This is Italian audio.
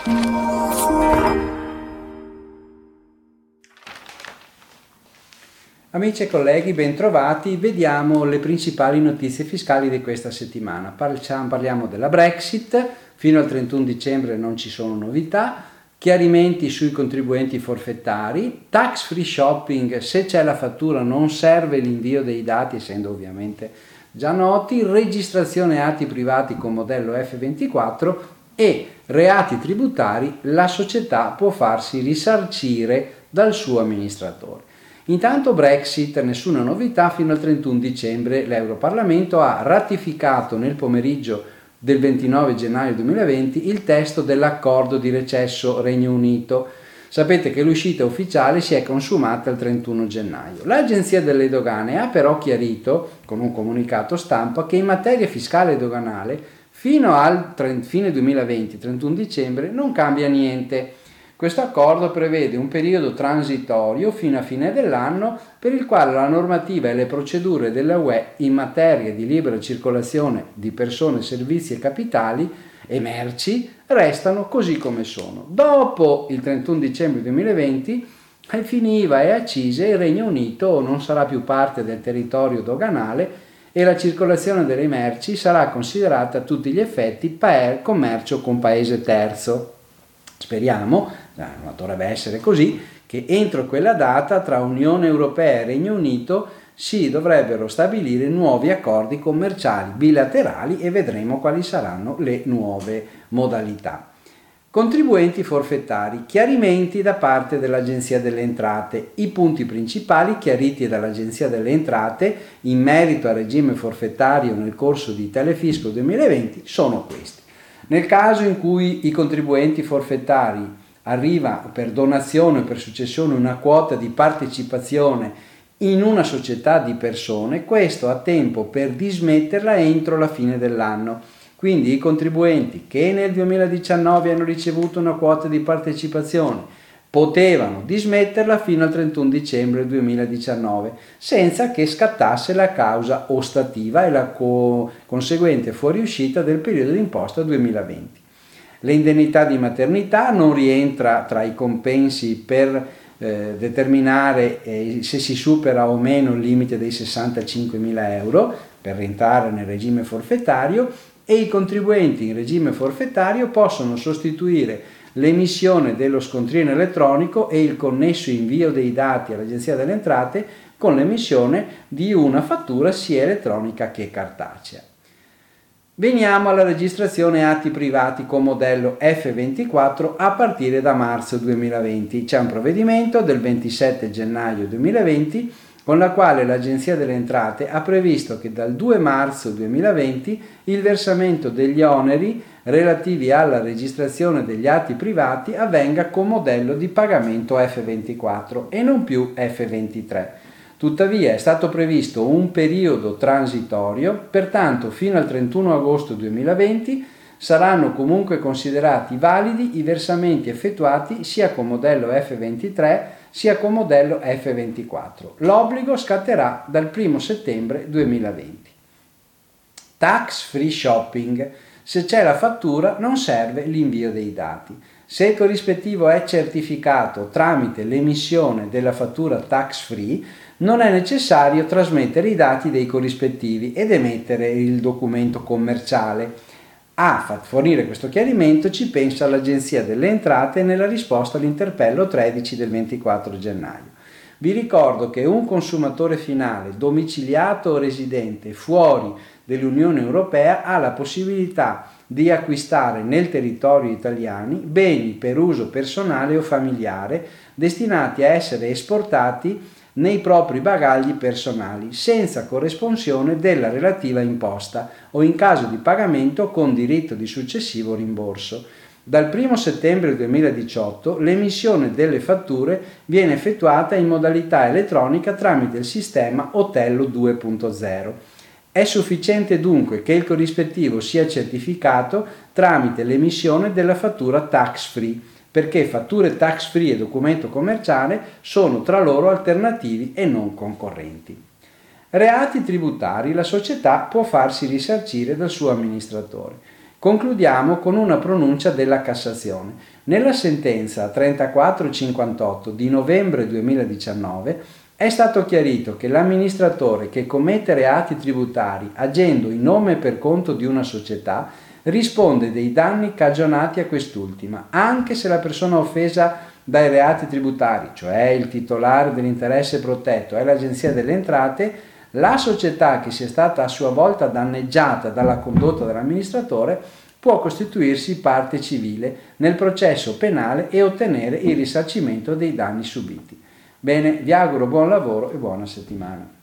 Amici e colleghi, bentrovati. Vediamo le principali notizie fiscali di questa settimana. Parliamo della Brexit, fino al 31 dicembre non ci sono novità, chiarimenti sui contribuenti forfettari, tax free shopping, se c'è la fattura non serve l'invio dei dati, essendo ovviamente già noti, registrazione atti privati con modello F24 e reati tributari, la società può farsi risarcire dal suo amministratore. Intanto Brexit, nessuna novità, fino al 31 dicembre l'Europarlamento ha ratificato nel pomeriggio del 29 gennaio 2020 il testo dell'accordo di recesso Regno Unito. Sapete che l'uscita ufficiale si è consumata il 31 gennaio. L'Agenzia delle Dogane ha però chiarito, con un comunicato stampa, che in materia fiscale e doganale fino al fine 2020, 31 dicembre, non cambia niente. Questo accordo prevede un periodo transitorio fino a fine dell'anno per il quale la normativa e le procedure della UE in materia di libera circolazione di persone, servizi e capitali e merci restano così come sono. Dopo il 31 dicembre 2020, ai fini IVA e accise, il Regno Unito non sarà più parte del territorio doganale e la circolazione delle merci sarà considerata a tutti gli effetti commercio con paese terzo. Speriamo, ma dovrebbe essere così, che entro quella data tra Unione Europea e Regno Unito si dovrebbero stabilire nuovi accordi commerciali bilaterali e vedremo quali saranno le nuove modalità. Contribuenti forfettari, chiarimenti da parte dell'Agenzia delle Entrate. I punti principali chiariti dall'Agenzia delle Entrate in merito al regime forfettario nel corso di Telefisco 2020 sono questi. Nel caso in cui i contribuenti forfettari arriva per donazione o per successione una quota di partecipazione in una società di persone, questo ha tempo per dismetterla entro la fine dell'anno. Quindi i contribuenti che nel 2019 hanno ricevuto una quota di partecipazione potevano dismetterla fino al 31 dicembre 2019 senza che scattasse la causa ostativa e la conseguente fuoriuscita del periodo d'imposta 2020. L'indennità di maternità non rientra tra i compensi per determinare se si supera o meno il limite dei 65.000 euro per rientrare nel regime forfettario e i contribuenti in regime forfettario possono sostituire l'emissione dello scontrino elettronico e il connesso invio dei dati all'Agenzia delle Entrate con l'emissione di una fattura sia elettronica che cartacea. Veniamo alla registrazione atti privati con modello F24 a partire da marzo 2020. C'è un provvedimento del 27 gennaio 2020 con la quale l'Agenzia delle Entrate ha previsto che dal 2 marzo 2020 il versamento degli oneri relativi alla registrazione degli atti privati avvenga con modello di pagamento F24 e non più F23. Tuttavia è stato previsto un periodo transitorio, pertanto fino al 31 agosto 2020 saranno comunque considerati validi i versamenti effettuati sia con modello F23 sia con modello F24. L'obbligo scatterà dal 1 settembre 2020. Tax free shopping. Se c'è la fattura non serve l'invio dei dati. Se il corrispettivo è certificato tramite l'emissione della fattura tax free, non è necessario trasmettere i dati dei corrispettivi ed emettere il documento commerciale. A fornire questo chiarimento ci pensa l'Agenzia delle Entrate nella risposta all'interpello 13 del 24 gennaio. Vi ricordo che un consumatore finale domiciliato o residente fuori dell'Unione Europea ha la possibilità di acquistare nel territorio italiano beni per uso personale o familiare destinati a essere esportati nei propri bagagli personali senza corresponsione della relativa imposta o in caso di pagamento con diritto di successivo rimborso. Dal 1 settembre 2018 l'emissione delle fatture viene effettuata in modalità elettronica tramite il sistema Otello 2.0. È sufficiente dunque che il corrispettivo sia certificato tramite l'emissione della fattura tax free, perché fatture tax free e documento commerciale sono tra loro alternativi e non concorrenti. Reati tributari. La società può farsi risarcire dal suo amministratore. Concludiamo con una pronuncia della Cassazione. Nella sentenza 3458 di novembre 2019 è stato chiarito che l'amministratore che commette reati tributari agendo in nome e per conto di una società risponde dei danni cagionati a quest'ultima, anche se la persona offesa dai reati tributari, cioè il titolare dell'interesse protetto, è l'Agenzia delle Entrate, la società che sia stata a sua volta danneggiata dalla condotta dell'amministratore può costituirsi parte civile nel processo penale e ottenere il risarcimento dei danni subiti. Bene, vi auguro buon lavoro e buona settimana.